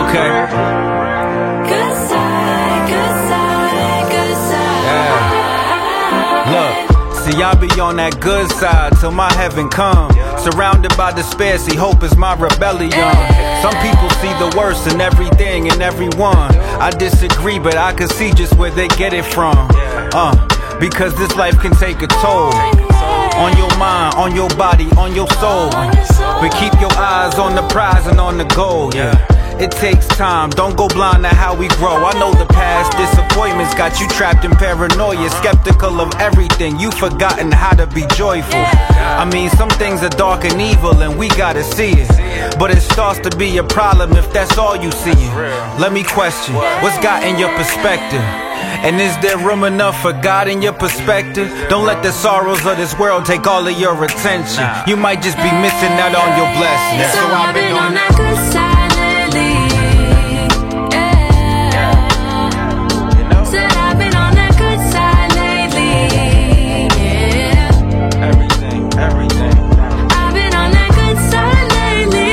Okay. Good side, good side, good side. Yeah. Look, see, I be on that good side till my heaven come. Surrounded by despair, see, hope is my rebellion. Some people see the worst in everything and everyone. I disagree, but I can see just where they get it from. Because this life can take a toll on your mind, on your body, on your soul. But keep your eyes on the prize and on the goal, yeah. It takes time, don't go blind to how we grow. I know the past disappointments got you trapped in paranoia, skeptical of everything, you forgotten how to be joyful. I mean, some things are dark and evil and we gotta see it, but it starts to be a problem if that's all you see. Let me question, what's got in your perspective? And is there room enough for God in your perspective? Don't let the sorrows of this world take all of your attention. You might just be missing out on your blessings. So I've been on that good side lately. Yeah. Said I've been on that good side lately. Yeah. Everything. I've been on that good side lately.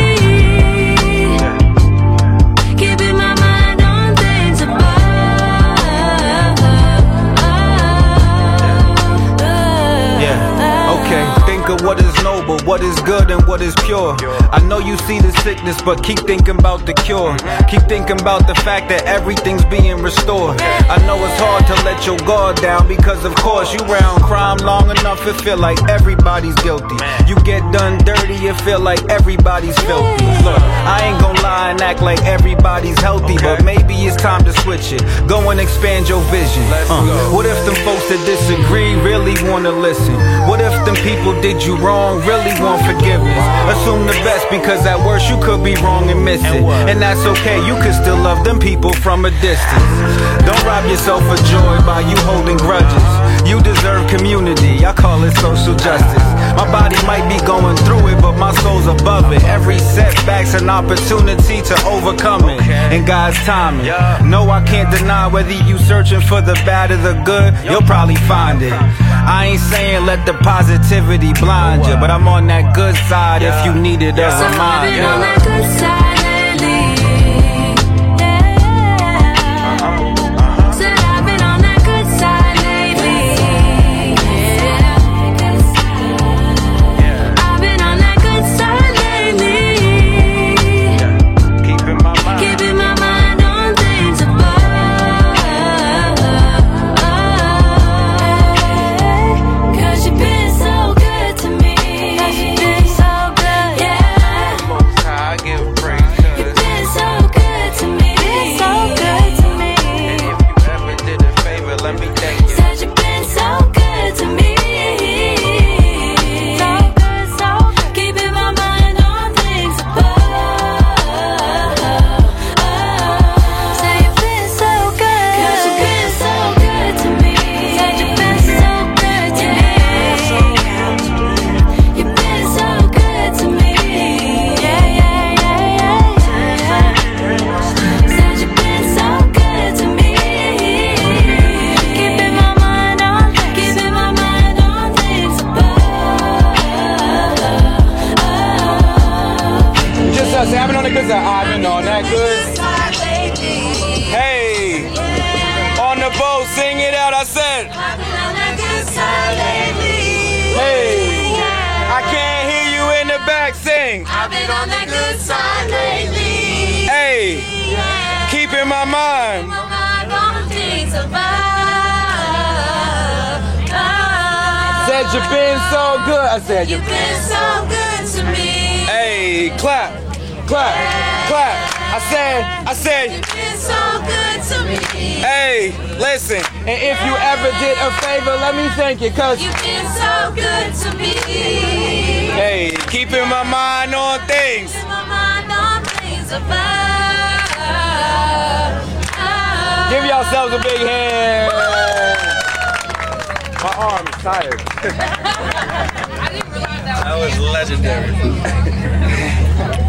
Keeping my mind on things above. Yeah, okay. Think of what is noble, what is good and what is pure. I know you see the sickness, but keep thinking about the cure. Keep thinking about the fact that everything's being restored. I know it's hard to let your guard down because of course you round crime long enough, it feel like everybody's guilty. You get done dirty, it feel like everybody's filthy. Look, I ain't gon' lie and act like everybody's healthy, but maybe it's time to switch it. Go and expand your vision. What if them folks that disagree really wanna listen? What if them people did you wrong, really want forgiveness? Assume the best because at worst you could be wrong and miss it. And that's okay, you could still love them people from a distance. Don't rob yourself of joy by you holding grudges. You deserve community, I call it social justice. My body might be going through it, but my soul's above it. Every setback's an opportunity to overcome it. In God's timing. No, I can't deny whether you searching for the bad or the good, you'll probably find it. I ain't saying let the positivity blind you, but I'm on that good side if you needed a So I've reminder. been on that good side lately. Yeah. Said I've been on that good side lately. Yeah. I've been on that good side lately. Keeping Keeping my mind on things above. 'Cause you've been so good to me. 'Cause you've been so good, yeah. I give praise You've been so good to me. Been so good to me. if you ever did a favor, let me thank you. Said you've been so good to me. So good, so good. Keeping my mind on things above. Say you've been so good. 'Cause you've been so good to me. Said you've been so good to me. You've been so good to me. Yeah. Said you've been so good to me. Keeping my mind on things above. Just us, I've been on the good side. I've been on that good. Hey, on the boat, sing it out. I said, I've been on that good side lately. hey, I can't hear you in the back. Sing, I've been on that good side lately. hey, Yeah. keeping my mind. My mind on things above. Said you've been so good. I said You've been so good to me. Hey, clap. I said, You've been so good to me. hey, listen. And if you ever did a favor, let me thank you, cause You've been so good to me. hey, keeping my mind on things. My mind on things above. Give yourselves a big hand. My arm is tired. I didn't realize that That was legendary.